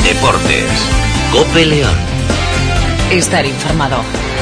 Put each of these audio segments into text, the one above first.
Deportes. COPE León. Estar informado.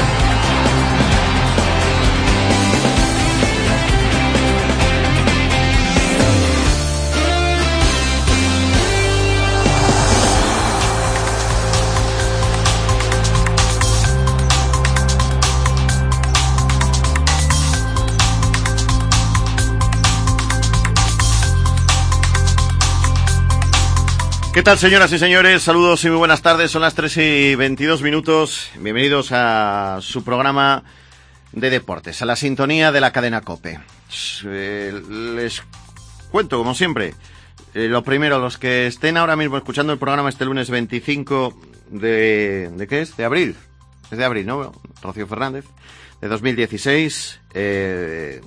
¿Qué tal, señoras y señores? Saludos y muy buenas tardes. Son las 3:22. Bienvenidos a su programa de deportes, a la sintonía de la cadena COPE. Les cuento, como siempre, lo primero, los que estén ahora mismo escuchando el programa este lunes 25 ¿de qué es? De abril. Es de abril, ¿no? Rocío Fernández, de 2016. Que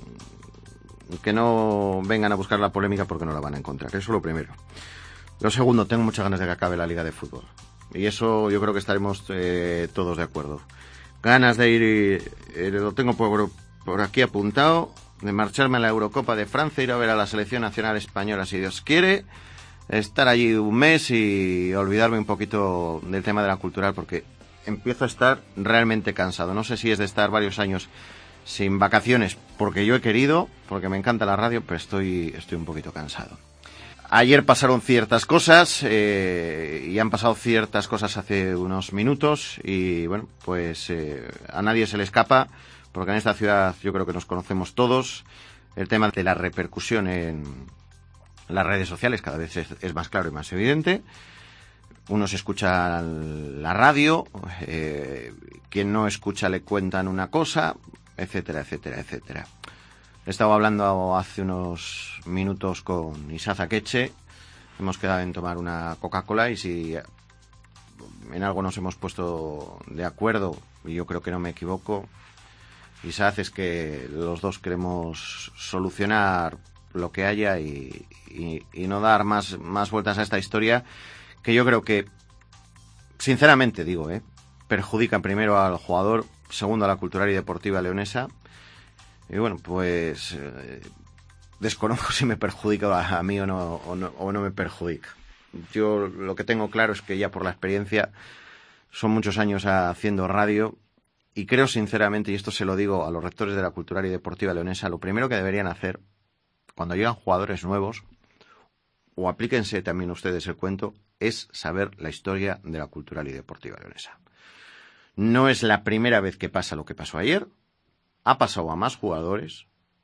no vengan a buscar la polémica porque no la van a encontrar. Eso es lo primero. Lo segundo, tengo muchas ganas de que acabe la Liga de Fútbol. Y eso yo creo que estaremos todos de acuerdo. Ganas de ir, lo tengo por aquí apuntado, de marcharme a la Eurocopa de Francia, ir a ver a la selección nacional española, si Dios quiere, estar allí un mes y olvidarme un poquito del tema de la cultural, porque empiezo a estar realmente cansado. No sé si es de estar varios años sin vacaciones, porque yo he querido, porque me encanta la radio, pero estoy un poquito cansado. Ayer pasaron ciertas cosas y han pasado ciertas cosas hace unos minutos y bueno, pues a nadie se le escapa, porque en esta ciudad yo creo que nos conocemos todos. El tema de la repercusión en las redes sociales cada vez es más claro y más evidente. Uno se escucha la radio, quien no escucha le cuentan una cosa, etcétera, etcétera, etcétera. He estado hablando hace unos minutos con Isa Zaqueche. Hemos quedado en tomar una Coca-Cola y si en algo nos hemos puesto de acuerdo, y yo creo que no me equivoco, Isa, es que los dos queremos solucionar lo que haya y no dar más vueltas a esta historia, que yo creo que, sinceramente digo, perjudica primero al jugador, segundo a la cultural y deportiva leonesa. Y bueno, pues desconozco si me perjudica a mí o no me perjudica. Yo lo que tengo claro es que ya por la experiencia son muchos años haciendo radio y creo sinceramente, y esto se lo digo a los rectores de la cultural y deportiva leonesa, lo primero que deberían hacer cuando llegan jugadores nuevos, o aplíquense también ustedes el cuento, es saber la historia de la cultural y deportiva leonesa. No es la primera vez que pasa lo que pasó ayer. Ha pasado a más jugadores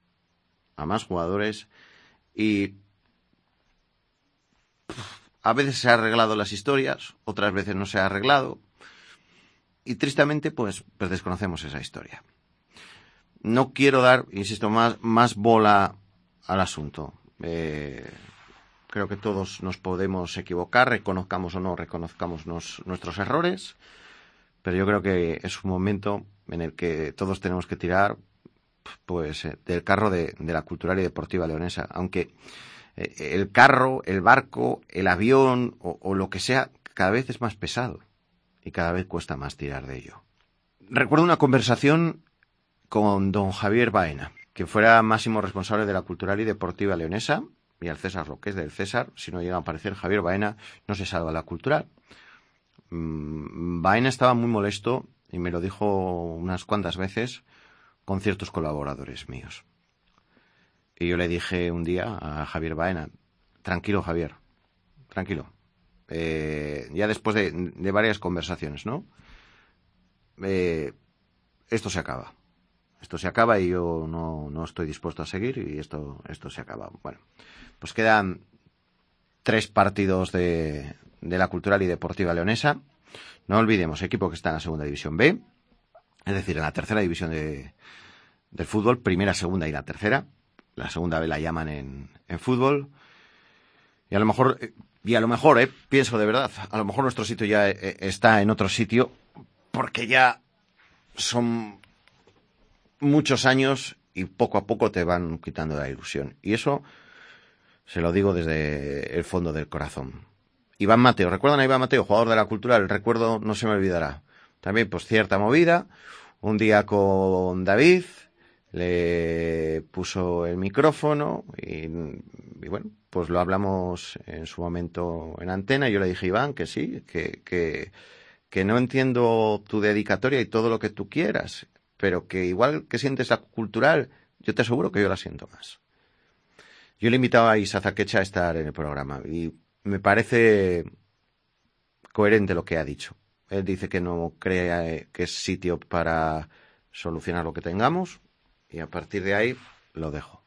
y a veces se han arreglado las historias, otras veces no se ha arreglado y tristemente pues desconocemos esa historia. No quiero dar, insisto, más bola al asunto. Creo que todos nos podemos equivocar, reconozcamos o no reconozcamos nuestros errores, pero yo creo que es un momento en el que todos tenemos que tirar pues del carro de la cultural y deportiva leonesa, aunque el carro, el barco, el avión o lo que sea cada vez es más pesado y cada vez cuesta más tirar de ello. Recuerdo una conversación con don Javier Baena, que fuera máximo responsable de la cultural y deportiva leonesa, y al César lo que es del César. Si no llega a aparecer Javier Baena, no se salva la cultural. Baena estaba muy molesto y me lo dijo unas cuantas veces con ciertos colaboradores míos. Y yo le dije un día a Javier Baena, tranquilo Javier, tranquilo. Ya después de varias conversaciones, ¿no? Esto se acaba. Esto se acaba y yo no estoy dispuesto a seguir y esto se acaba. Bueno, pues quedan 3 partidos de la cultural y deportiva leonesa. No olvidemos, equipo que está en la segunda división B, es decir, en la tercera división del fútbol, primera, segunda y la tercera. La segunda B la llaman en fútbol. Y a lo mejor, pienso de verdad, a lo mejor nuestro sitio ya está en otro sitio, porque ya son muchos años y poco a poco te van quitando la ilusión. Y eso se lo digo desde el fondo del corazón. Iván Mateo, ¿recuerdan a Iván Mateo, jugador de la cultural? El recuerdo no se me olvidará. También pues cierta movida, un día con David, le puso el micrófono y bueno, pues lo hablamos en su momento en antena. Yo le dije, Iván, que sí, que no entiendo tu dedicatoria y todo lo que tú quieras, pero que igual que sientes la cultural, yo te aseguro que yo la siento más. Yo le invitaba a Isa Zaquecha a estar en el programa y me parece coherente lo que ha dicho. Él dice que no cree que es sitio para solucionar lo que tengamos y a partir de ahí lo dejo.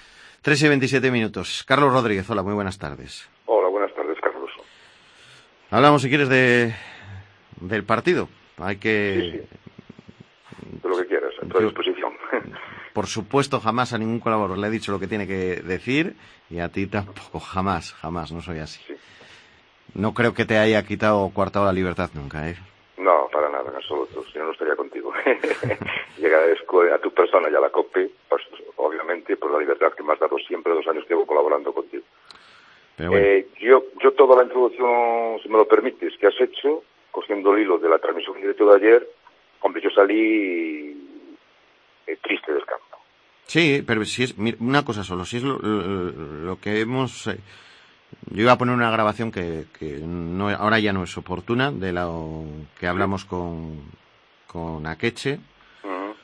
3:27. Carlos Rodríguez, hola, muy buenas tardes. Hola, buenas tardes, Carlos. Hablamos, si quieres, del partido. Hay que... Sí. De lo que quieras, a tu disposición. Por supuesto, jamás a ningún colaborador le he dicho lo que tiene que decir y a ti tampoco, jamás, no soy así. Sí. No creo que te haya quitado o coartado la libertad nunca, ¿eh? No, para nada, en absoluto, si no, no estaría contigo. Y agradezco a tu persona y a la COPE, pues, obviamente, por la libertad que me has dado siempre 2 años que llevo colaborando contigo. Pero bueno. Yo toda la introducción, si me lo permites, que has hecho, cogiendo el hilo de la transmisión en directo de ayer, hombre, yo salí triste del campo. Sí, pero si es una cosa solo, si es lo que hemos... yo iba a poner una grabación que no, ahora ya no es oportuna, de lo que hablamos con Akeche. Uh-huh.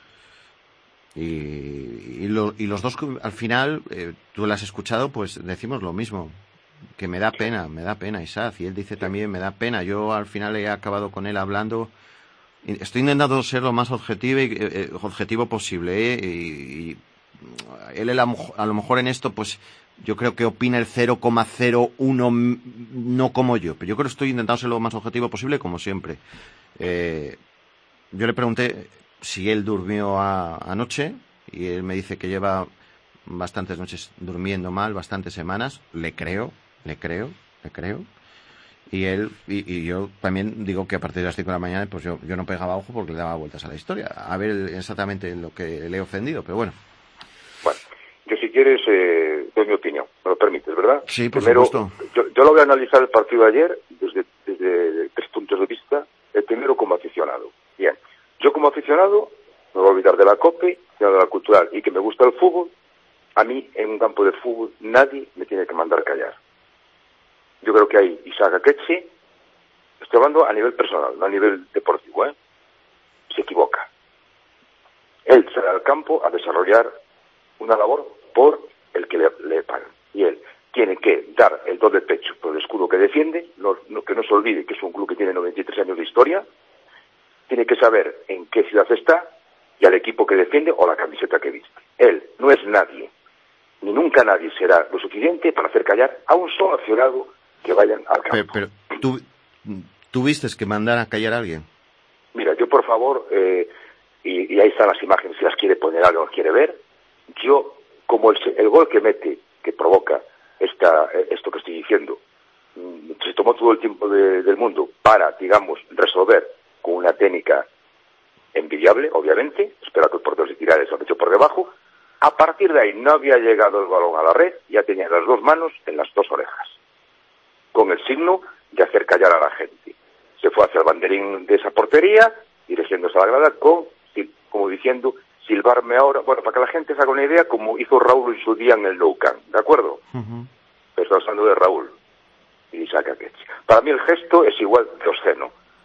Y los dos, al final, tú lo has escuchado, pues decimos lo mismo. Que me da pena, Isaac. Y él dice también, me da pena. Yo al final he acabado con él hablando... Estoy intentando ser lo más objetivo posible, y él a lo mejor en esto, pues yo creo que opina el 0,01, no como yo, pero yo creo que estoy intentando ser lo más objetivo posible, como siempre. Yo le pregunté si él durmió anoche y él me dice que lleva bastantes noches durmiendo mal, bastantes semanas. Le creo. Y él y yo también digo que a partir de las 5 de la mañana pues yo no pegaba ojo porque le daba vueltas a la historia, a ver exactamente lo que le he ofendido, pero bueno. Bueno, yo si quieres doy mi opinión, me lo permites, ¿verdad? Sí, por supuesto. Yo lo voy a analizar el partido de ayer desde 3 puntos de vista. El primero como aficionado. Bien, yo como aficionado me voy a olvidar de la COPE, de la cultural y que me gusta el fútbol. A mí en un campo de fútbol nadie me tiene que mandar callar. Yo creo que hay Isaac Akeche, estoy hablando a nivel personal, no a nivel deportivo, se equivoca. Él sale al campo a desarrollar una labor por el que le pagan. Y él tiene que dar el do de pecho por el escudo que defiende, que no se olvide que es un club que tiene 93 años de historia, tiene que saber en qué ciudad está y al equipo que defiende o la camiseta que viste. Él no es nadie, ni nunca nadie será lo suficiente para hacer callar a un solo aficionado que vayan al campo. Pero ¿tú vistes que mandar a callar a alguien? Mira, yo por favor, y ahí están las imágenes, si las quiere poner alguien o quiere ver, yo, como el gol que mete, que provoca esto que estoy diciendo, se tomó todo el tiempo del mundo para, digamos, resolver con una técnica envidiable, obviamente, espera que el portero se tirara ese pecho por debajo. A partir de ahí no había llegado el balón a la red, ya tenía las 2 manos en las 2 orejas, con el signo de hacer callar a la gente. Se fue hacia el banderín de esa portería, dirigiéndose a la grada, como diciendo, silbarme ahora, bueno, para que la gente se haga una idea, como hizo Raúl en su día en el Nou Camp, ¿de acuerdo? Uh-huh. Pero estamos hablando de Raúl y Isaac Akeche. Para mí el gesto es igual de obsceno.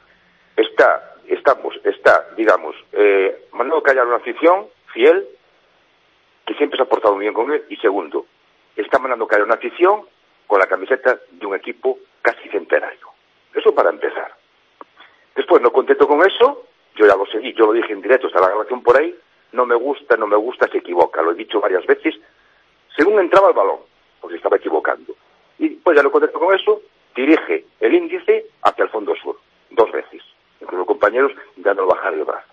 Está, digamos, mandando callar a una afición fiel, que siempre se ha portado muy bien con él, y segundo, está mandando callar a una afición con la camiseta de un equipo casi centenario. Eso para empezar. Después, no contento con eso, yo ya lo seguí, yo lo dije en directo, está la grabación por ahí, no me gusta, se equivoca, lo he dicho varias veces, según entraba el balón, porque estaba equivocando. Y pues ya no contento con eso, dirige el índice hacia el fondo sur, 2 veces, incluso los compañeros intentando bajar el brazo.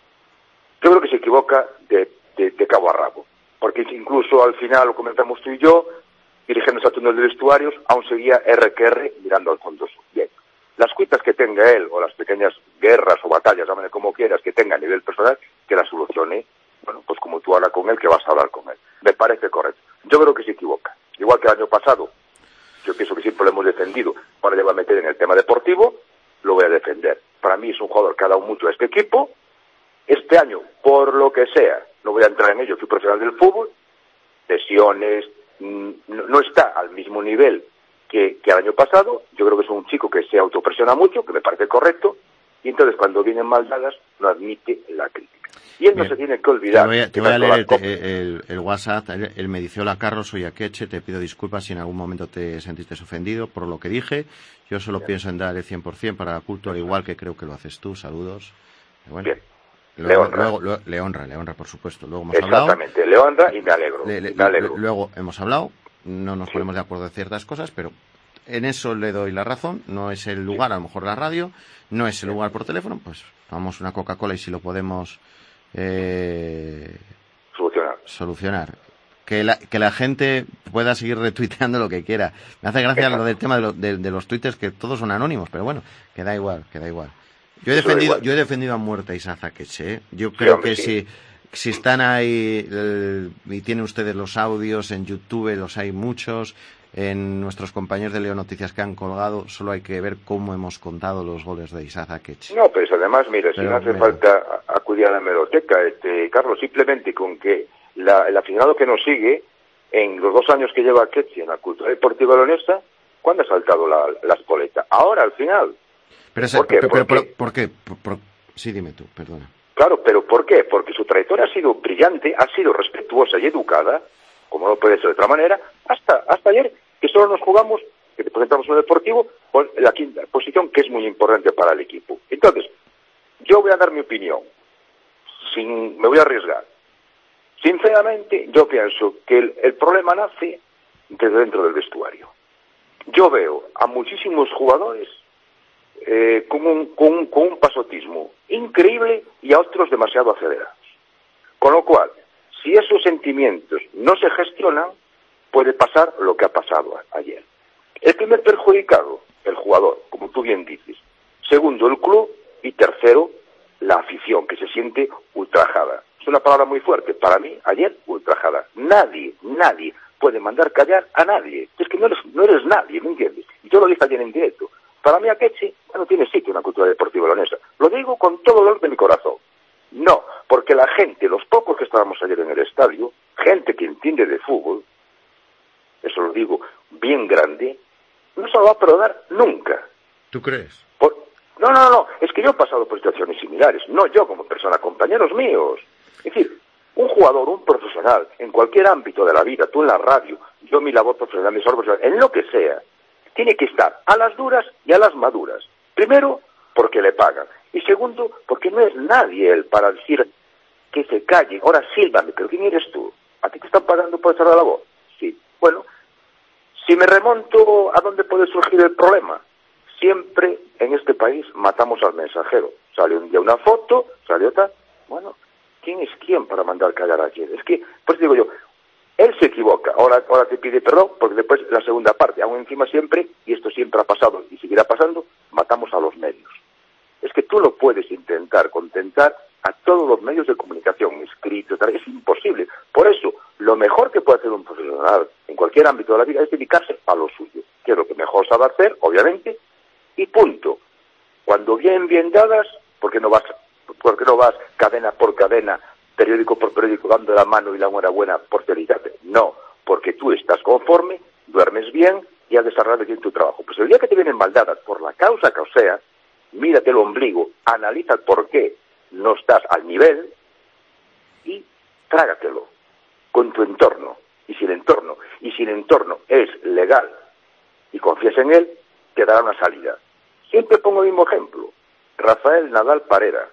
Yo creo que se equivoca de cabo a rabo, porque incluso al final, lo comentamos tú y yo, dirigiéndose al túnel de vestuarios, aún seguía R mirando al fondo sur. Bien, las cuitas que tenga él, o las pequeñas guerras o batallas, llámale como quieras, que tenga a nivel personal, que las solucione, bueno, pues como tú hablas con él, que vas a hablar con él. Me parece correcto. Yo creo que se equivoca. Igual que el año pasado, yo pienso que siempre lo hemos defendido, ahora le voy a meter en el tema deportivo, lo voy a defender. Para mí es un jugador que ha dado mucho a este equipo. Este año, por lo que sea, no voy a entrar en ello, soy profesional del fútbol, lesiones, no está al mismo nivel que el año pasado. Yo creo que es un chico que se autopresiona mucho, que me parece correcto, y entonces cuando vienen mal dadas no admite la crítica. Y él no se tiene que olvidar. Te voy a leer el WhatsApp. Él me dice: hola Carlos, soy Akeche, te pido disculpas si en algún momento te sentiste ofendido por lo que dije. Yo solo pienso en dar el 100% para la cultura, igual que creo que lo haces tú. Saludos. Bueno, bien. Le honra, por supuesto. Luego hemos hablado. Exactamente, le honra y me alegro. Me alegro. Luego hemos hablado, no nos ponemos de acuerdo en ciertas cosas, pero en eso le doy la razón. No es el lugar, a lo mejor la radio, no es el lugar por teléfono, pues tomamos una Coca-Cola y si lo podemos solucionar. Que la gente pueda seguir retuiteando lo que quiera. Me hace gracia lo del tema de los twitters, que todos son anónimos, pero bueno, que da igual. Yo he defendido a muerte a Isaac Akeche, ¿eh? Yo creo que si están ahí y tienen ustedes los audios en YouTube, los hay muchos, en nuestros compañeros de Leo Noticias que han colgado, solo hay que ver cómo hemos contado los goles de Isaac Akeche. No, pero además, mira, si no hace falta acudir a la hemeroteca, Carlos, simplemente con que el aficionado que nos sigue, en los 2 años que lleva Akeche en la cultura deportiva leonesa, ¿cuándo ha saltado la espoleta? Ahora, al final. Pero ¿por qué? Sí, dime tú, perdona. Claro, pero ¿por qué? Porque su trayectoria ha sido brillante, ha sido respetuosa y educada, como no puede ser de otra manera, hasta ayer, que solo nos jugamos, que presentamos un deportivo, con la 5ª posición, que es muy importante para el equipo. Entonces, yo voy a dar mi opinión, me voy a arriesgar. Sinceramente, yo pienso que el problema nace desde dentro del vestuario. Yo veo a muchísimos jugadores con un pasotismo increíble y a otros demasiado acelerados. Con lo cual, si esos sentimientos no se gestionan, puede pasar lo que ha pasado ayer. El primer perjudicado, el jugador, como tú bien dices. Segundo, el club. Y tercero, la afición, que se siente ultrajada. Es una palabra muy fuerte. Para mí, ayer, ultrajada. Nadie puede mandar callar a nadie. Es que no eres nadie, ¿me entiendes? Y yo lo dije ayer en directo. Para mí, Akeche no tiene sitio en la cultura deportiva leonesa. Lo digo con todo el dolor de mi corazón. No, porque la gente, los pocos que estábamos ayer en el estadio, gente que entiende de fútbol, eso lo digo bien grande, no se lo va a perdonar nunca. ¿Tú crees? No, es que yo he pasado por situaciones similares, no yo como persona, compañeros míos. Es decir, un jugador, un profesional, en cualquier ámbito de la vida, tú en la radio, yo en mi labor profesional, mi labor profesional, en lo que sea, tiene que estar a las duras y a las maduras. Primero, porque le pagan. Y segundo, porque no es nadie él para decir que se calle. Ahora sílvame, pero ¿quién eres tú? ¿A ti te están pagando por echar la voz? Sí. Bueno, si me remonto a dónde puede surgir el problema, siempre en este país matamos al mensajero. Sale un día una foto, sale otra. Bueno, ¿quién es quién para mandar callar a quién? Es que, pues digo yo, él se equivoca. Ahora te pide perdón, porque después la segunda parte, aún encima siempre, y esto siempre ha pasado y seguirá pasando, matamos a los medios. Es que tú no puedes intentar contentar a todos los medios de comunicación, escritos, tal. Es imposible. Por eso, lo mejor que puede hacer un profesional en cualquier ámbito de la vida es dedicarse a lo suyo, que es lo que mejor sabe hacer, obviamente, y punto. Cuando vienen bien dadas, ¿por qué no vas cadena por cadena, periódico por periódico, dando la mano y la enhorabuena por felicidad? No, porque tú estás conforme, duermes bien y has desarrollado bien tu trabajo. Pues el día que te vienen mal dadas, por la causa que sea, mírate el ombligo, analiza por qué no estás al nivel y trágatelo con tu entorno. Y si el entorno es legal y confías en él, te dará una salida. Siempre pongo el mismo ejemplo. Rafael Nadal Parera.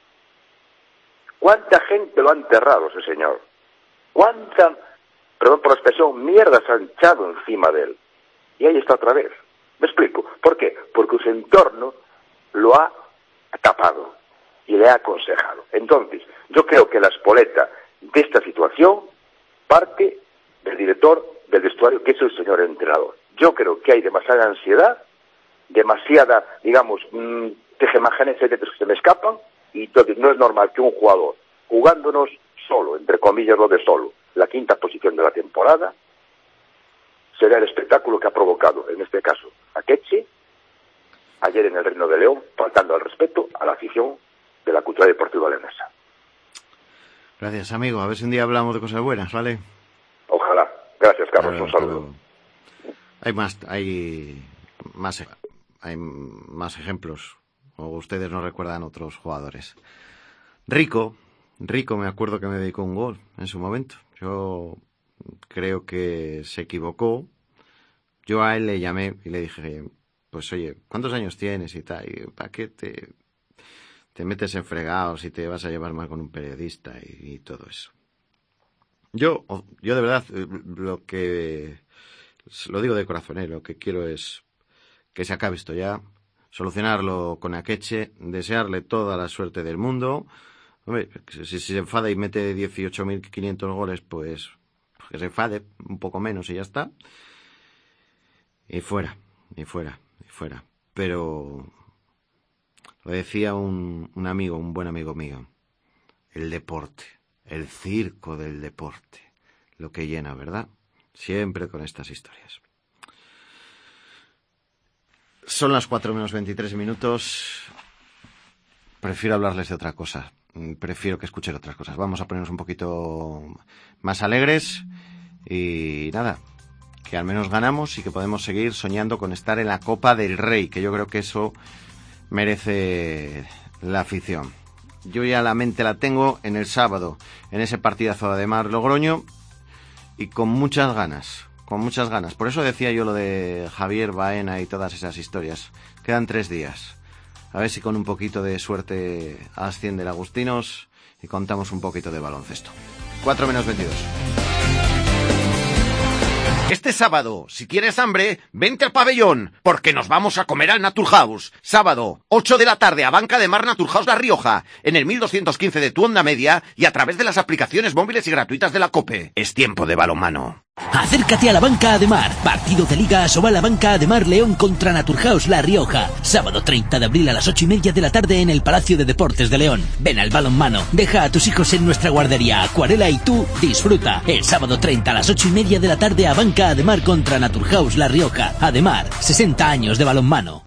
¿Cuánta gente lo ha enterrado ese señor? ¿Cuánta, perdón por la expresión, mierda se ha echado encima de él? Y ahí está otra vez. ¿Me explico? ¿Por qué? Porque su entorno lo ha tapado y le ha aconsejado. Entonces, yo creo que la espoleta de esta situación parte del director del vestuario, que es el señor entrenador. Yo creo que hay demasiada ansiedad, demasiada, digamos, tejemanejes que se me escapan, y entonces no es normal que un jugador, jugándonos solo, entre comillas lo de solo, la 5ª posición de la temporada, será el espectáculo que ha provocado, en este caso, Akeche, ayer en el Reino de León, faltando al respeto a la afición de la cultura deportiva leonesa. Gracias, amigo. A ver si un día hablamos de cosas buenas, ¿vale? Ojalá. Gracias, Carlos, un saludo. Hay más ejemplos, o ustedes no recuerdan otros jugadores. Rico me acuerdo que me dedicó un gol en su momento. Yo creo que se equivocó. Yo a él le llamé y le dije, pues oye, ¿cuántos años tienes y tal? Y, ¿para qué te metes en fregados y te vas a llevar mal con un periodista y todo eso? Yo de verdad, lo digo de corazón, lo que quiero es que se acabe esto ya, solucionarlo con Akeche, desearle toda la suerte del mundo. Hombre, si se enfada y mete 18.500 goles, pues que se enfade un poco menos y ya está. Y fuera. Pero lo decía un buen amigo mío, el deporte, el circo del deporte, lo que llena, ¿verdad? Siempre con estas historias. Son las 4 menos 23 minutos. Prefiero hablarles de otra cosa. Prefiero que escuchen otras cosas. Vamos a ponernos un poquito más alegres y nada, que al menos ganamos y que podemos seguir soñando con estar en la Copa del Rey, que yo creo que eso merece la afición. Yo ya la mente la tengo en el sábado, en ese partidazo de Ademar-Logroño, y con muchas ganas. Por eso decía yo lo de Javier Baena y todas esas historias. Quedan 3 días. A ver si con un poquito de suerte asciende el Agustinos y contamos un poquito de baloncesto. 4 menos 22. Este sábado, si quieres hambre, vente al pabellón, porque nos vamos a comer al Naturhaus. Sábado, 8 de la tarde, a Banca de Mar Naturhaus La Rioja, en el 1215 de tu onda media y a través de las aplicaciones móviles y gratuitas de la COPE. Es tiempo de balonmano. Acércate a la Banca Ademar. Partido de Liga Asobal la Banca Ademar León contra Naturhaus La Rioja. Sábado 30 de abril a las 8:30 de la tarde en el Palacio de Deportes de León. Ven al balonmano. Deja a tus hijos en nuestra guardería Acuarela y tú disfruta. El sábado 30 a las 8:30 de la tarde a Banca Ademar contra Naturhaus La Rioja. Ademar, 60 años de balonmano.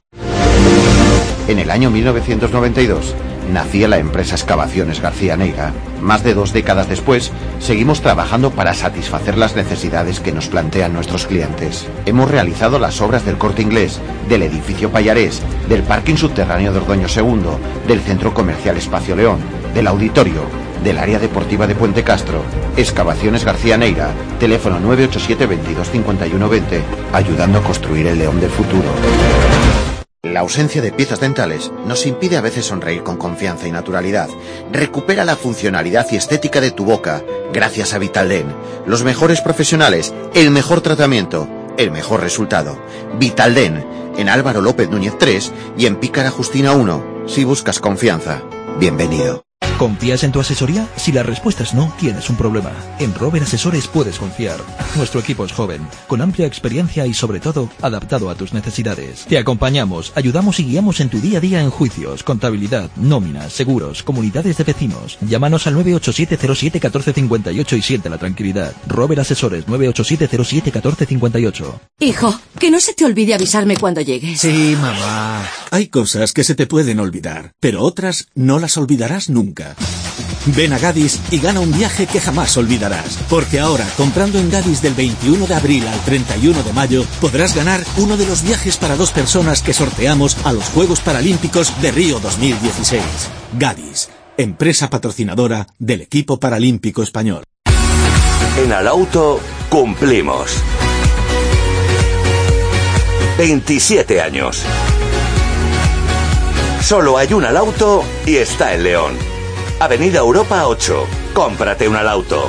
En el año 1992 nacía la empresa Excavaciones García Neira. Más de 2 décadas después, seguimos trabajando para satisfacer las necesidades que nos plantean nuestros clientes. Hemos realizado las obras del Corte Inglés, del edificio Payarés, del parking subterráneo de Ordoño II, del centro comercial Espacio León, del auditorio, del área deportiva de Puente Castro. Excavaciones García Neira, teléfono 987 22 51 20, ayudando a construir el León del futuro. La ausencia de piezas dentales nos impide a veces sonreír con confianza y naturalidad. Recupera la funcionalidad y estética de tu boca gracias a Vitaldent. Los mejores profesionales, el mejor tratamiento, el mejor resultado. Vitaldent, en Álvaro López Núñez 3 y en Pícara Justina 1. Si buscas confianza, bienvenido. ¿Confías en tu asesoría? Si la respuesta es no, tienes un problema. En Robert Asesores puedes confiar. Nuestro equipo es joven, con amplia experiencia y sobre todo, adaptado a tus necesidades. Te acompañamos, ayudamos y guiamos en tu día a día en juicios, contabilidad, nóminas, seguros, comunidades de vecinos. Llámanos al 987-07-1458 y siente la tranquilidad. Robert Asesores, 987-07-1458. Hijo, que no se te olvide avisarme cuando llegues. Sí, mamá. Hay cosas que se te pueden olvidar, pero otras no las olvidarás nunca. Ven a Gadis y gana un viaje que jamás olvidarás. Porque ahora, comprando en Gadis del 21 de abril al 31 de mayo, podrás ganar uno de los viajes para 2 personas que sorteamos a los Juegos Paralímpicos de Río 2016. Gadis, empresa patrocinadora del equipo paralímpico español. En Al Auto cumplimos 27 años. Solo hay un Al Auto y está en León. Avenida Europa 8. Cómprate un Al Auto.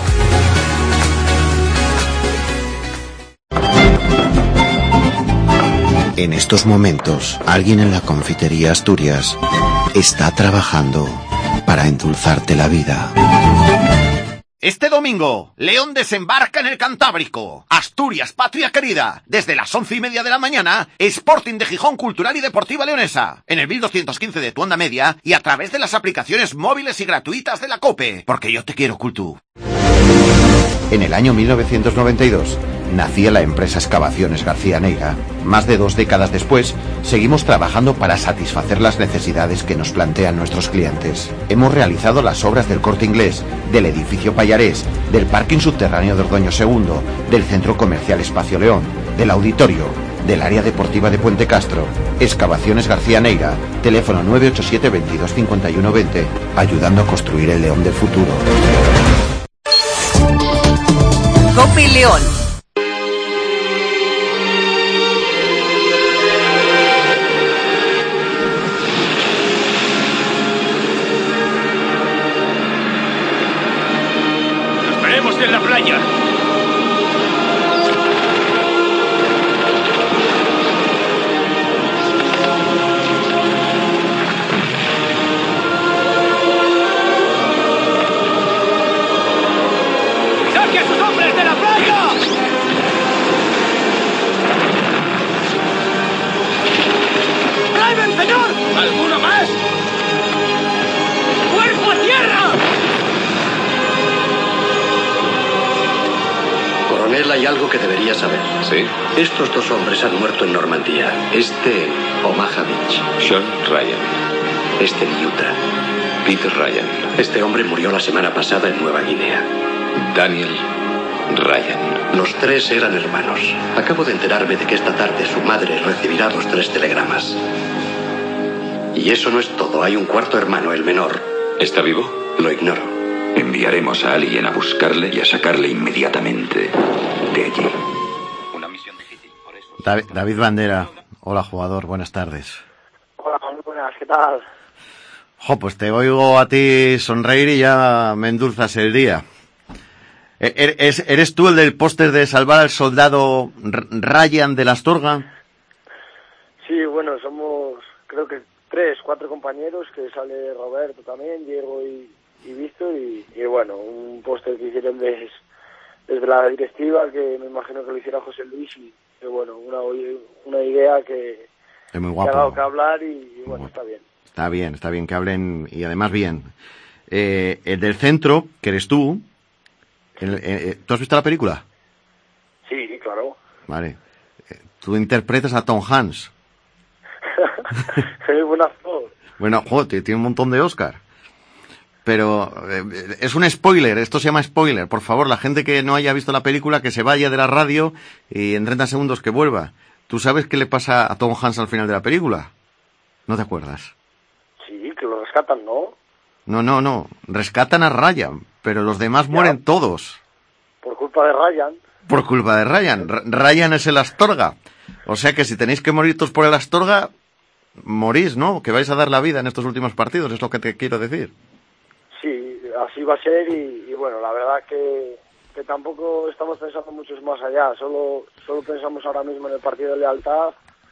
En estos momentos, alguien en la confitería Asturias está trabajando para endulzarte la vida. Este domingo, León desembarca en el Cantábrico. Asturias, patria querida. Desde las 11:30 de la mañana, Sporting de Gijón Cultural y Deportiva Leonesa. En el 1215 de tu onda media y a través de las aplicaciones móviles y gratuitas de la COPE. Porque yo te quiero, Cultu. En el año 1992, nacía la empresa Excavaciones García Neiga. Más de 2 décadas después, seguimos trabajando para satisfacer las necesidades que nos plantean nuestros clientes. Hemos realizado las obras del Corte Inglés, del edificio Payarés, del parking subterráneo de Ordoño II, del centro comercial Espacio León, del auditorio, del área deportiva de Puente Castro. Excavaciones García Neiga, teléfono 987 22 51 20, ayudando a construir el León del futuro. COPE León. Nos veremos en la playa. ¿Alguno más? ¡Cuerpo a tierra! Coronel, hay algo que debería saber. ¿Sí? Estos 2 hombres han muerto en Normandía. Este en Omaha Beach. Sean Ryan. Este en Utah. Peter Ryan. Este hombre murió la semana pasada en Nueva Guinea. Daniel Ryan. Los 3 eran hermanos. Acabo de enterarme de que esta tarde su madre recibirá los 3 telegramas. Y eso no es todo. Hay un 4º hermano, el menor. ¿Está vivo? Lo ignoro. Enviaremos a alguien a buscarle y a sacarle inmediatamente de allí. Una misión difícil, por eso. David Bandera. Hola, jugador. Buenas tardes. Hola, muy buenas. ¿Qué tal? Pues te oigo a ti sonreír y ya me endulzas el día. ¿Eres tú el del póster de salvar al soldado Ryan de la Astorga? Sí, bueno, somos, creo que 3, 4 compañeros, que sale Roberto también, Diego y Víctor, y bueno, un póster que hicieron desde la directiva, que me imagino que lo hiciera José Luis, y que bueno, una idea que es muy guapo. Que ha dado que hablar y bueno, está bien. Está bien que hablen, y además bien. El del centro, que eres tú, ¿tú has visto la película? Sí, claro. Vale. Tú interpretas a Tom Hanks. Es buen actor. Bueno, joder, tiene un montón de Oscar. Pero es un spoiler, esto se llama spoiler. Por favor, la gente que no haya visto la película, que se vaya de la radio y en 30 segundos que vuelva. ¿Tú sabes qué le pasa a Tom Hanks al final de la película? ¿No te acuerdas? Sí, que lo rescatan, ¿no? No. Rescatan a Ryan, pero los demás mueren todos. Por culpa de Ryan. Por culpa de Ryan. Ryan es el Astorga. O sea que si tenéis que morir todos por el Astorga, morís, ¿no? Que vais a dar la vida en estos últimos partidos, es lo que te quiero decir. Sí, así va a ser y bueno, la verdad que tampoco estamos pensando mucho más allá, solo pensamos ahora mismo en el partido de lealtad,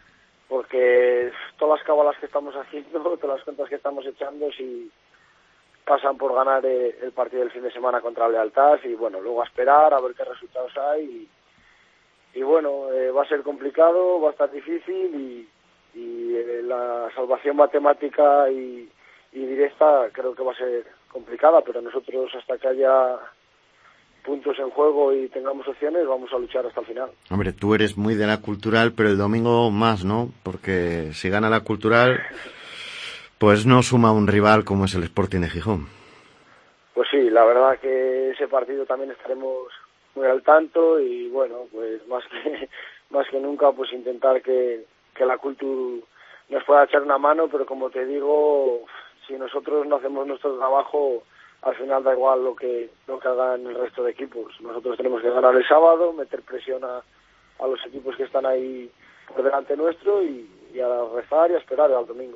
porque todas las cábalas que estamos haciendo, todas las cuentas que estamos echando, si pasan por ganar el partido del fin de semana contra lealtad y bueno, luego a esperar a ver qué resultados hay y bueno, va a ser complicado, va a estar difícil y la salvación matemática y directa creo que va a ser complicada, pero nosotros hasta que haya puntos en juego y tengamos opciones vamos a luchar hasta el final. Hombre, tú eres muy de la Cultural, pero el domingo más, ¿no? Porque si gana la Cultural, pues no suma un rival como es el Sporting de Gijón. Pues sí, la verdad que ese partido también estaremos muy al tanto y bueno, pues más que nunca pues intentar que la Cultura nos pueda echar una mano, pero como te digo, si nosotros no hacemos nuestro trabajo, al final da igual lo que hagan el resto de equipos. Nosotros tenemos que ganar el sábado, meter presión a los equipos que están ahí por delante nuestro y a rezar y a esperar al domingo.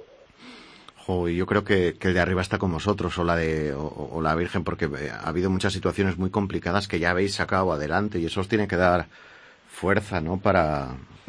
Y yo creo que el de arriba está con vosotros, o la Virgen, porque ha habido muchas situaciones muy complicadas que ya habéis sacado adelante y eso os tiene que dar fuerza, ¿no? Para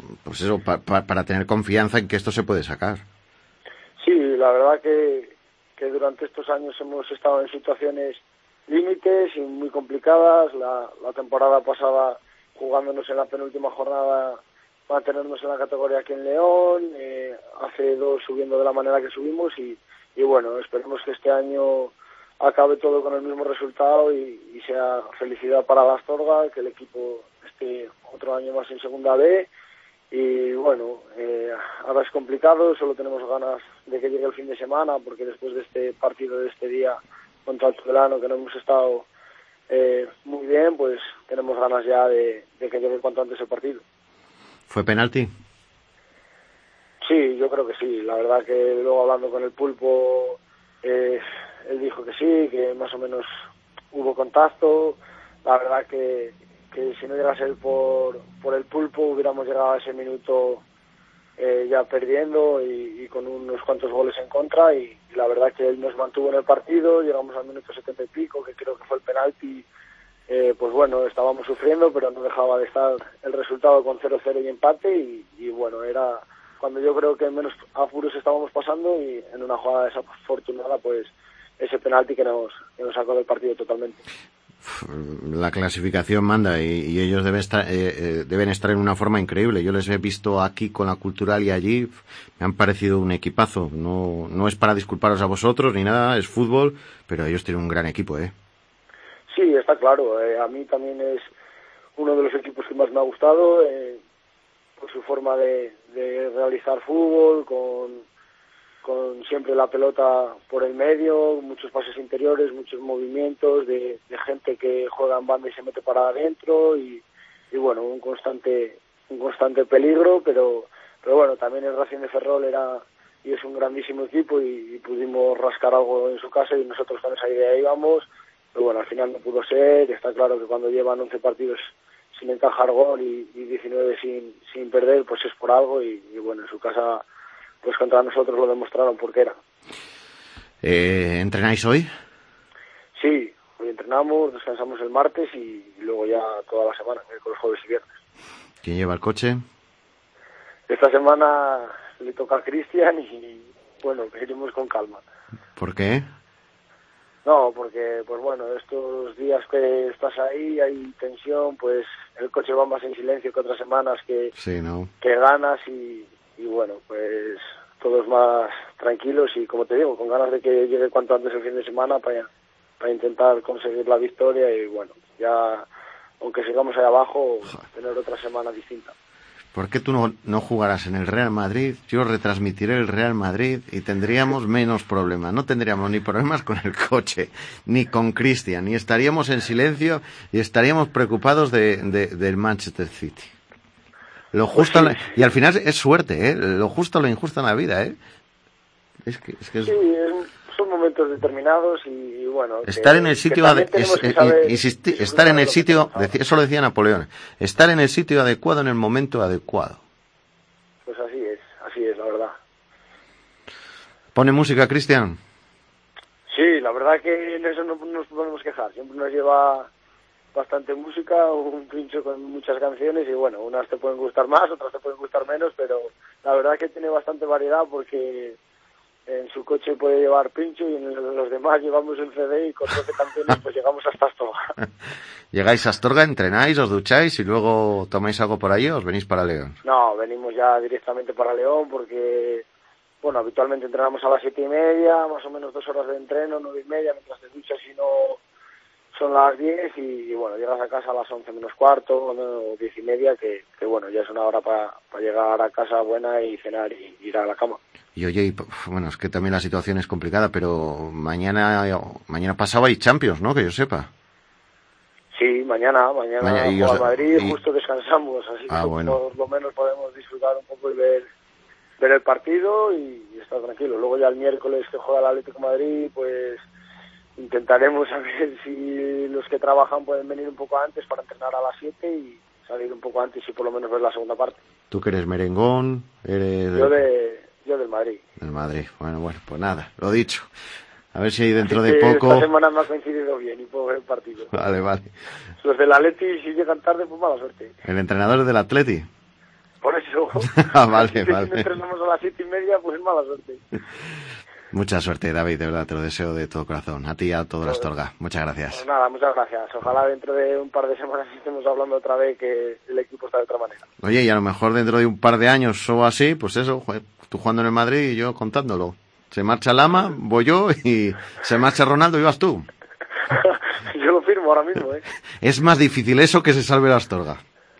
tener confianza en que esto se puede sacar. Sí, la verdad que durante estos años hemos estado en situaciones límites y muy complicadas. La temporada pasada jugándonos en la penúltima jornada mantenernos en la categoría aquí en León, hace 2 subiendo de la manera que subimos y bueno, esperemos que este año acabe todo con el mismo resultado y sea felicidad para la Astorga, que el equipo que otro año más en Segunda B. Y bueno, ahora es complicado, solo tenemos ganas de que llegue el fin de semana, porque después de este partido de este día contra el Tudelano, que no hemos estado muy bien, pues tenemos ganas ya de que llegue cuanto antes el partido. ¿Fue penalti? Sí, yo creo que sí. La verdad que luego hablando con el Pulpo, él dijo que sí, que más o menos hubo contacto. La verdad que si no llega a ser por el Pulpo hubiéramos llegado a ese minuto ya perdiendo y con unos cuantos goles en contra, y la verdad que él nos mantuvo en el partido. Llegamos al minuto 70 y pico, que creo que fue el penalti. Pues bueno, estábamos sufriendo, pero no dejaba de estar el resultado con 0-0 y empate, y bueno, era cuando yo creo que menos apuros estábamos pasando, y en una jugada desafortunada, pues ese penalti que nos sacó del partido totalmente. La clasificación manda y ellos deben estar en una forma increíble. Yo les he visto aquí con la Cultural y allí me han parecido un equipazo. No es para disculparos a vosotros ni nada, es fútbol, pero ellos tienen un gran equipo, ¿eh? Sí, está claro. A mí también es uno de los equipos que más me ha gustado, por su forma de realizar fútbol, con siempre la pelota por el medio, muchos pases interiores, muchos movimientos de gente que juega en banda y se mete para adentro, y bueno, un constante peligro, pero bueno, también el Racing de Ferrol es un grandísimo equipo, y pudimos rascar algo en su casa, y nosotros con esa idea íbamos, pero bueno, al final no pudo ser. Está claro que cuando llevan 11 partidos sin encajar gol y 19 sin perder, pues es por algo, y bueno, en su casa pues contra nosotros lo demostraron porque era. ¿Entrenáis hoy? Sí, hoy entrenamos, descansamos el martes y luego ya toda la semana, miércoles, jueves y viernes. ¿Quién lleva el coche? Esta semana le toca a Cristian y bueno, iremos con calma. ¿Por qué? No, porque pues bueno, estos días que estás ahí hay tensión, pues el coche va más en silencio que otras semanas que ganas, y bueno, pues todos más tranquilos y, como te digo, con ganas de que llegue cuanto antes el fin de semana para intentar conseguir la victoria, y bueno, ya aunque sigamos ahí abajo, tener otra semana distinta. ¿Por qué tú no jugarás en el Real Madrid? Yo retransmitiré el Real Madrid y tendríamos menos problemas. No tendríamos ni problemas con el coche, ni con Cristian, ni estaríamos en silencio y estaríamos preocupados del Manchester City. Lo justo, pues sí. Y al final es suerte, ¿eh? Lo justo, lo injusto en la vida, ¿eh? Es que sí, son momentos determinados y bueno. Estar en el sitio estar en el sitio, eso lo decía Napoleón. Estar en el sitio adecuado en el momento adecuado. Pues así es, la verdad. ¿Pone música, Cristian? Sí, la verdad que en eso no nos podemos quejar. Siempre nos lleva bastante música, un pincho con muchas canciones, y bueno, unas te pueden gustar más, otras te pueden gustar menos, pero la verdad que tiene bastante variedad, porque en su coche puede llevar pincho y en los demás llevamos el CD, y con 12 canciones pues llegamos hasta Astorga. ¿Llegáis a Astorga, entrenáis, os ducháis y luego tomáis algo por allí o os venís para León? No, venimos ya directamente para León, porque bueno, habitualmente entrenamos a las 7:30, más o menos 2 horas de entreno, 9:30, mientras te duchas, y no son las 10, y bueno, llegas a casa a las 11 menos cuarto, o 10:30, que bueno, ya es una hora para llegar a casa buena y cenar y ir a la cama. Y oye, bueno, es que también la situación es complicada, pero mañana pasado hay Champions, ¿no? Que yo sepa. Sí, mañana juega el Madrid, justo descansamos, así que bueno, por lo menos podemos disfrutar un poco y ver el partido y estar tranquilo. Luego ya el miércoles que juega el Atlético de Madrid, pues intentaremos a ver si los que trabajan pueden venir un poco antes para entrenar a las 7 y salir un poco antes y por lo menos ver la segunda parte. ¿Tú que eres merengón? Yo del Madrid. Del Madrid. Bueno, pues nada, lo dicho. A ver si hay dentro de poco... Esta semana me ha coincidido bien y puedo ver el partido. Vale. Los del Atleti, si llegan tarde, pues mala suerte. ¿El entrenador del Atleti? Por eso. Vale. Si entrenamos a las 7:30, pues mala suerte. Mucha suerte, David, de verdad, te lo deseo de todo corazón. A ti y a toda la Astorga. Muchas gracias. Pues nada, muchas gracias. Ojalá dentro de un par de semanas estemos hablando otra vez, que el equipo está de otra manera. Oye, y a lo mejor dentro de un par de años o así, pues eso, tú jugando en el Madrid y yo contándolo. Se marcha Lama, voy yo, y se marcha Ronaldo y vas tú. Yo lo firmo ahora mismo, ¿eh? Es más difícil eso que se salve la Astorga.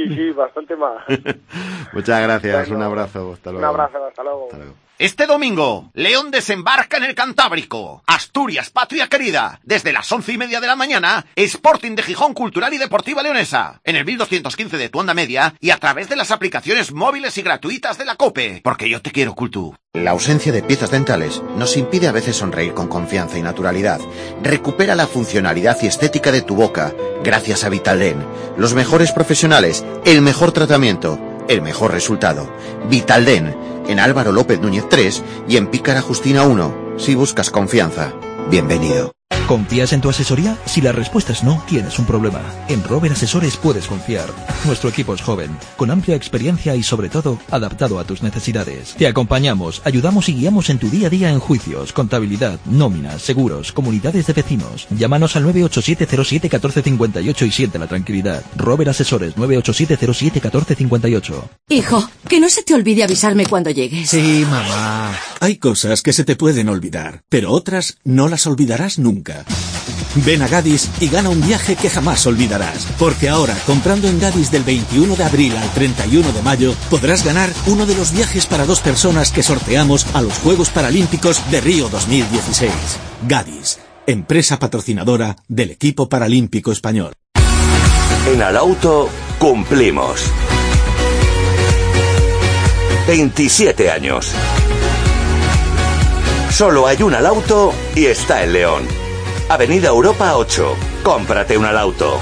Sí, bastante más. Muchas gracias, Bueno, un abrazo, hasta luego. Un abrazo, hasta luego. Hasta luego. Este domingo, León desembarca en el Cantábrico. Asturias, patria querida. Desde las 11:30 de la mañana, Sporting de Gijón Cultural y Deportiva Leonesa. En el 1215 de tu onda media y a través de las aplicaciones móviles y gratuitas de la COPE. Porque yo te quiero, Cultu. La ausencia de piezas dentales nos impide a veces sonreír con confianza y naturalidad. Recupera la funcionalidad y estética de tu boca gracias a Vitaldent. Los mejores profesionales, el mejor tratamiento, el mejor resultado. Vitaldent, en Álvaro López Núñez 3 y en Pícara Justina 1. Si buscas confianza, bienvenido. ¿Confías en tu asesoría? Si la respuesta es no, tienes un problema. En Robert Asesores puedes confiar. Nuestro equipo es joven, con amplia experiencia y sobre todo, adaptado a tus necesidades. Te acompañamos, ayudamos y guiamos en tu día a día en juicios, contabilidad, nóminas, seguros, comunidades de vecinos. Llámanos al 987071458 y siente la tranquilidad. Robert Asesores, 987071458. Hijo, que no se te olvide avisarme cuando llegues. Sí, mamá. Hay cosas que se te pueden olvidar, pero otras no las olvidarás nunca. Ven a Gadis y gana un viaje que jamás olvidarás, porque ahora, comprando en Gadis del 21 de abril al 31 de mayo, podrás ganar uno de los viajes para 2 personas que sorteamos a los Juegos Paralímpicos de Río 2016. Gadis, empresa patrocinadora del equipo paralímpico español. En Alauto cumplimos 27 años. Solo hay un Alauto y está en León. Avenida Europa 8. Cómprate un Alauto.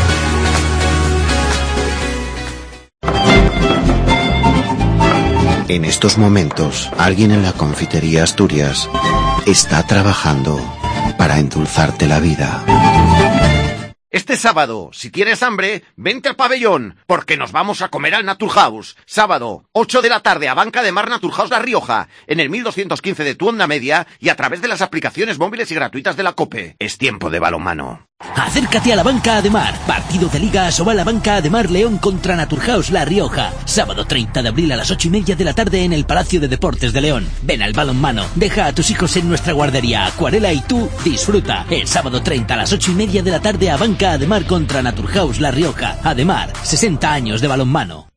En estos momentos, alguien en la confitería Asturias está trabajando para endulzarte la vida. Este sábado, si tienes hambre, vente al pabellón, porque nos vamos a comer al Naturhaus. Sábado, 8 de la tarde, a Banca de Mar Naturhaus La Rioja, en el 1215 de tu onda media y a través de las aplicaciones móviles y gratuitas de la COPE. Es tiempo de balonmano. Acércate a la Banca Ademar. Partido de Liga Asobal la Banca Ademar León contra Naturhaus La Rioja. Sábado 30 de abril a las 8:30 de la tarde en el Palacio de Deportes de León. Ven al balonmano. Deja a tus hijos en nuestra guardería Acuarela y tú disfruta. El sábado 30 a las 8:30 de la tarde a Banca Ademar contra Naturhaus La Rioja. Ademar, 60 años de balonmano.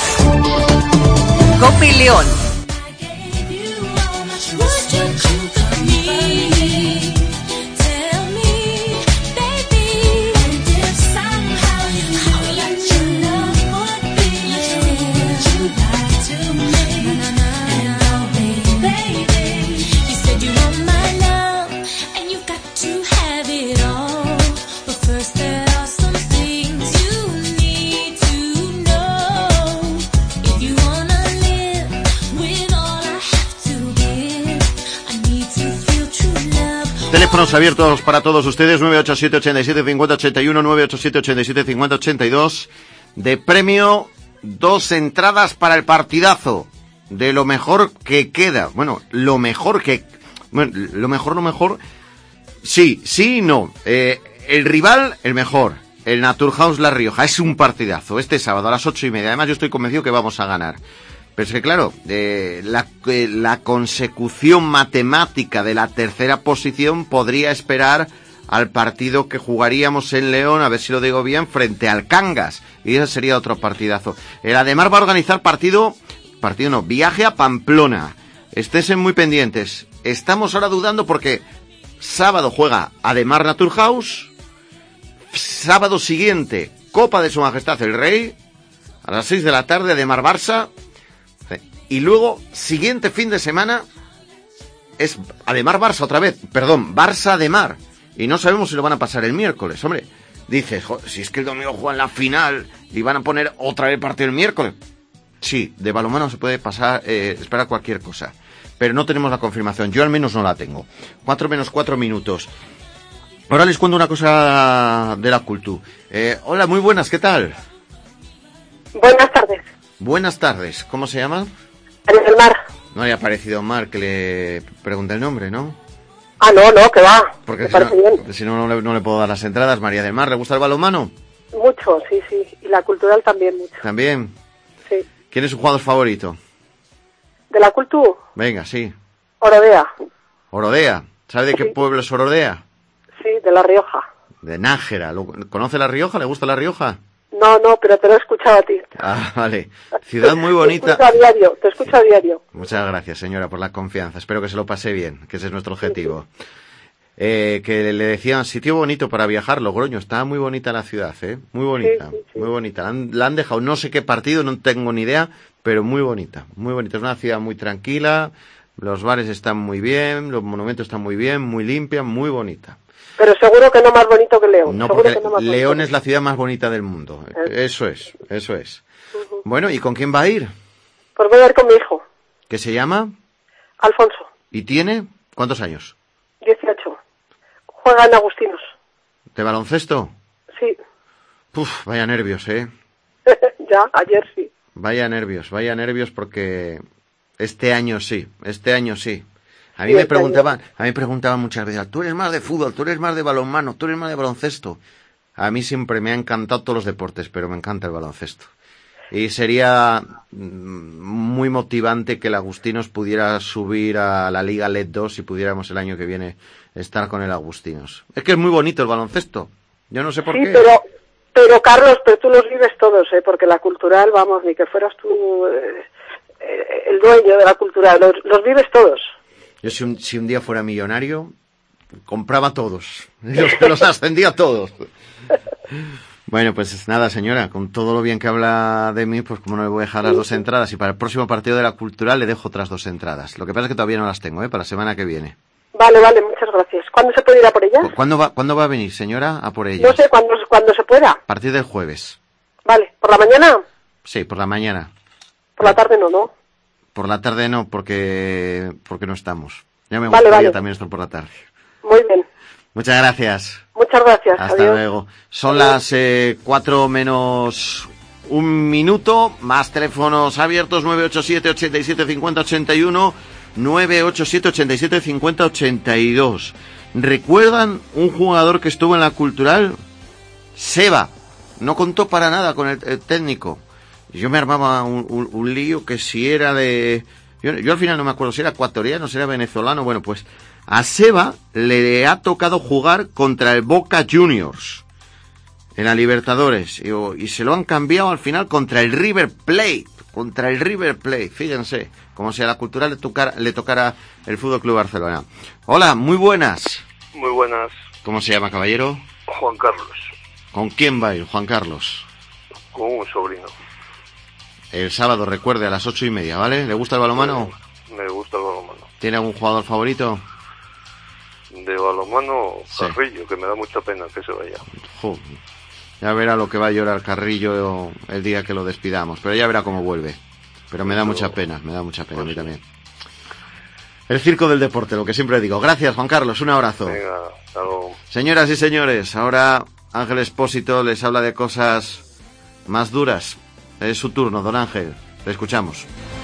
Copi León. Teléfonos abiertos para todos ustedes, 987 87 50 81, 987 87 50 82. De premio, 2 entradas para el partidazo. De lo mejor que queda. Bueno, lo mejor. Sí y no. El rival, el mejor. El Naturhaus La Rioja. Es un partidazo. Este sábado a las 8:30. Además, yo estoy convencido que vamos a ganar. Pero es que claro, la consecución matemática de la tercera posición podría esperar al partido que jugaríamos en León, a ver si lo digo bien, frente al Cangas. Y ese sería otro partidazo. El Ademar va a organizar viaje a Pamplona. Esténse muy pendientes. Estamos ahora dudando porque sábado juega Ademar Naturhaus, sábado siguiente Copa de Su Majestad el Rey, a las 6 de la tarde Ademar Barça. Y luego, siguiente fin de semana, es Ademar Barça otra vez. Perdón, Barça Ademar. Y no sabemos si lo van a pasar el miércoles. Hombre, dices, si es que el domingo juegan la final y van a poner otra vez partido el miércoles. Sí, de balonmano se puede pasar, esperar cualquier cosa. Pero no tenemos la confirmación. Yo al menos no la tengo. 4 menos 4 minutos. Ahora les cuento una cosa de la Cultu. Hola, muy buenas, ¿qué tal? Buenas tardes. Buenas tardes. ¿Cómo se llama? María del Mar. No le ha parecido mal que le pregunte el nombre, ¿no? Ah, no, que va. Porque me parece bien. Si no le puedo dar las entradas. María del Mar, ¿le gusta el balonmano? Mucho, sí. Y la cultural también mucho. ¿También? Sí. ¿Quién es su jugador favorito? ¿De la cultura? Venga, sí. Orodea. Orodea. ¿Sabe de qué pueblo es Orodea? Sí, de La Rioja. De Nájera. ¿Conoce La Rioja? ¿Le gusta La Rioja? No, pero te lo he escuchado a ti. Ah, vale. Ciudad muy bonita. Te escucho a diario. Muchas gracias, señora, por la confianza. Espero que se lo pase bien, que ese es nuestro objetivo. Que le decían, sitio bonito para viajar, Logroño. Está muy bonita la ciudad, muy bonita, muy bonita. La han dejado, no sé qué partido, no tengo ni idea, pero muy bonita, muy bonita. Es una ciudad muy tranquila, los bares están muy bien, los monumentos están muy bien, muy limpia, muy bonita. Pero seguro que no más bonito que León. No, porque León es la ciudad más bonita del mundo. Eso es. Bueno, ¿y con quién va a ir? Pues voy a ir con mi hijo. ¿Qué se llama? Alfonso. ¿Y tiene cuántos años? 18. Juega en Agustinos. ¿De baloncesto? Sí. Puf, vaya nervios, Ya, ayer sí. Vaya nervios porque este año sí. A mí me preguntaban muchas veces, tú eres más de fútbol, tú eres más de balonmano, tú eres más de baloncesto. A mí siempre me ha encantado todos los deportes, pero me encanta el baloncesto. Y sería muy motivante que el Agustinos pudiera subir a la Liga LED 2 y pudiéramos el año que viene estar con el Agustinos. Es que es muy bonito el baloncesto. Yo no sé por qué. Pero Carlos, tú los vives todos, porque la cultural, vamos, ni que fueras tú el dueño de la cultural, los vives todos. Yo si un día fuera millonario, compraba todos. Los ascendía a todos. Bueno, pues nada, señora, con todo lo bien que habla de mí, pues como no le voy a dejar las 2 entradas, y para el próximo partido de la cultural le dejo otras 2 entradas. Lo que pasa es que todavía no las tengo, para la semana que viene. Vale, muchas gracias. ¿Cuándo se puede ir a por ellas? ¿Cuándo va a venir, señora, a por ellas? No sé, cuándo se pueda. A partir del jueves. Vale, ¿por la mañana? Sí, por la mañana. Por la tarde no. Por la tarde no, porque no estamos. Ya me gustaría también estar por la tarde. Muy bien. Muchas gracias. Muchas gracias. Hasta luego. Son las 4 menos 1 minuto, más teléfonos abiertos 987 87 50 81, 987 87 50 82. ¿Recuerdan un jugador que estuvo en la cultural? Seba. No contó para nada con el técnico. Yo me armaba un lío que si era de... Yo al final no me acuerdo si era ecuatoriano, si era venezolano. Bueno, pues a Seba le ha tocado jugar contra el Boca Juniors en la Libertadores. Y se lo han cambiado al final contra el River Plate. Fíjense, como si a la cultura le tocara el Fútbol Club Barcelona. Hola, muy buenas. Muy buenas. ¿Cómo se llama, caballero? Juan Carlos. ¿Con quién va a ir, Juan Carlos? Con un sobrino. El sábado, recuerde, a las 8:30, ¿vale? ¿Le gusta el balonmano? Me gusta el balonmano. ¿Tiene algún jugador favorito? De balonmano, Carrillo, que me da mucha pena que se vaya. Ya verá lo que va a llorar Carrillo el día que lo despidamos, pero ya verá cómo vuelve. Pero me da mucha pena a mí también. El circo del deporte, lo que siempre digo. Gracias, Juan Carlos, un abrazo. Venga, hasta luego. Señoras y señores, ahora Ángel Expósito les habla de cosas más duras. Es su turno, don Ángel. Le escuchamos.